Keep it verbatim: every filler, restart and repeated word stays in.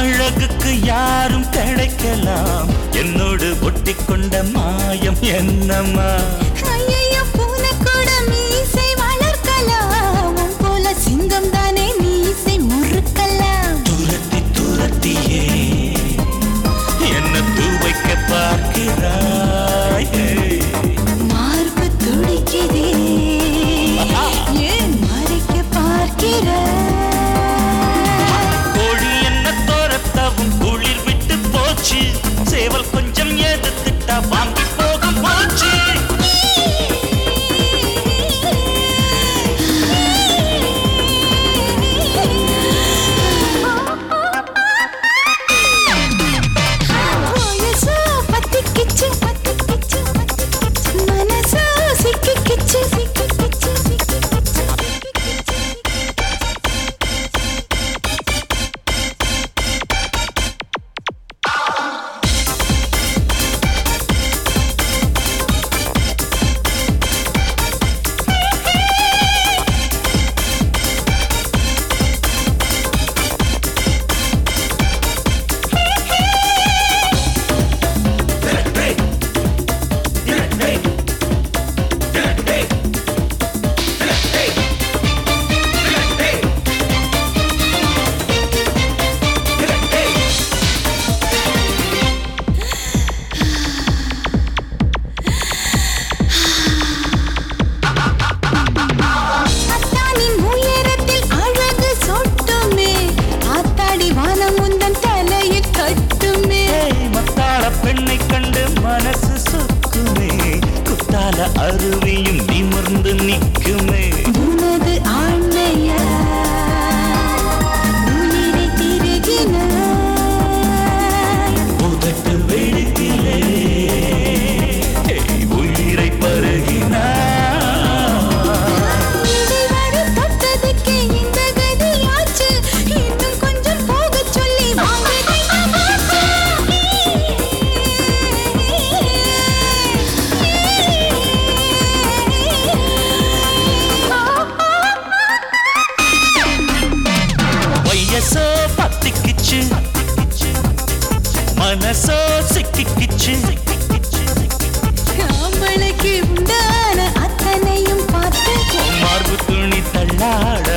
அழகுக்கு யாரும் கிடைக்கலாம் என்னோடு ஒட்டிக்கொண்ட மாயம் என்னம்மா ஐயையோ பூனை கூட மீசை வளர்க்கலாம் உன் போல சிங்கம் தானே மீசை முறுக்கலாம் துரத்தி துரத்தியே என்ன தூவைக்க பார்க்கிறாய் மார்பு துடிக்குதே ஏன் மறைக்க பார்க்கிறாய் குளிர் விட்டு போச்சு சேவல் கொஞ்சம் எதிர்த்துட்டா வாங்கி போகும் போச்சு வயசோ பத்திக்கிச்சு பத்திக்கிச்சு மனசோ சிக்கிக்கிச்சு சிக்கிக்கிச்சு சிக்கிக்கிச்சு பெண்ணை கண்டு மனசு சொக்குமே குத்தால அருவியும் நிமிர்ந்து நிற்குமே உனது ஆண்மையா உயிரை திருகினாய் உதட்டு வெடித்திலே உயிரை பருகினாய் இதுவரை தொட்டதுக்கு இந்த கதியாச்சு இன்னும் கொஞ்சம் போகச் சொல்லி வாங்கதை வயசோ பத்திக்கிச்சு மனசோ சிக்கிக்கிச்சு ஆம்பளைக்கு உண்டான அத்தனையும் பார்த்து மார்பு துணி தள்ளாட